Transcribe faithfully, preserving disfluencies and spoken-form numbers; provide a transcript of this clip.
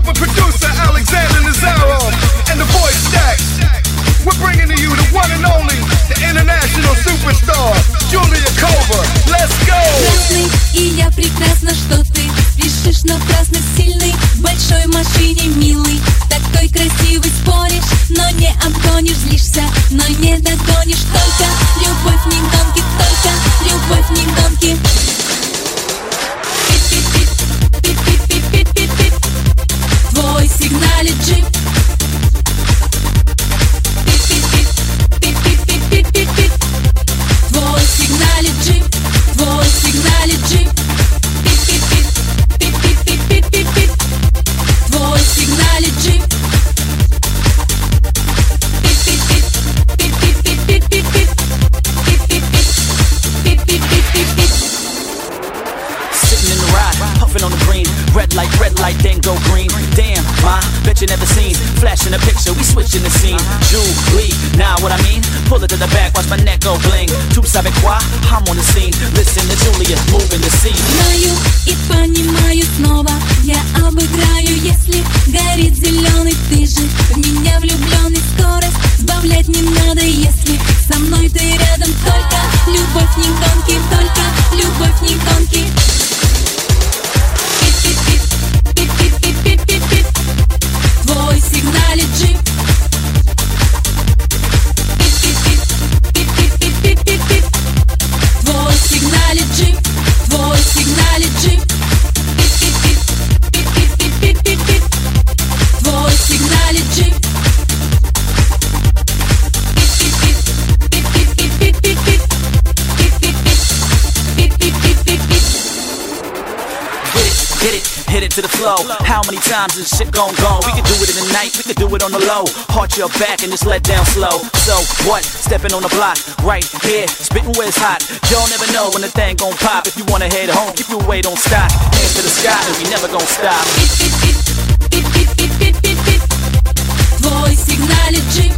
super producer Alexander Nazarov and the voice Stacks. We're bringing to you the one and only, the international superstar, Julia Kova. Let's go! Красный, и я прекрасна, что ты спешишь напрасно, сильный, в большой машине, милый, такой красивый, споришь, но не обгонишь, злишься, но не догонишь. Только любовь не гонки, только любовь не гонки. Пип-пип-пип-пип-пип-пип-пип-пип. Твой сигналит джип. Пип-пип-пип-пип-пип-пип-пип. Твой сигналит джип. Твой сигналит джип. Пип-пип-пип-пип-пип-пип-пип. Твой сигналит джип. Пип-пип-пип-пип-пип-пип-пип-пип. Пип-пип-пип-пип-пип-пип. Sitting in the ride, puffing on the green. Red light, red light, then go green. Damn, ma, bet you never seen. Flashing a picture, we switching the scene. Julie, now what I mean? Pull it to the back, watch my neck go bling. Tu savais quoi? I'm on the scene. Listen to Julia, moving the scene. Знаю и понимаю снова, я обыграю, если горит зеленый. Ты же в меня влюбленный, скорость сбавлять не надо, если со мной ты рядом. Только любовь не гонки, только любовь не гонки. Пип-пип-пип-пип-пип-пип-пип. Твой сигналит джип. Пип-пип-пип-пип-пип-пип-пип. Твой сигналит джип. Твой сигналит джип. Пип-пип-пип-пип-пип-пип-пип. Твой сигналит джип. Пип-пип-пип-пип-пип-пип-пип-пип. Пип-пип-пип-пип-пип-пип. Hit it, hit it to the flow. How many times is this shit gon' go? We could do it in the night, we could do it on the low. Heart your back and just let down slow. So what? Stepping on the block, right here, spitting where it's hot. Y'all never know when the thing gon' pop. If you wanna head home, keep your way, don't stop. Hands to the sky, and we never gon' stop. Пип-пип-пип-пип-пип-пип-пип-пип. Твой сигналит джип.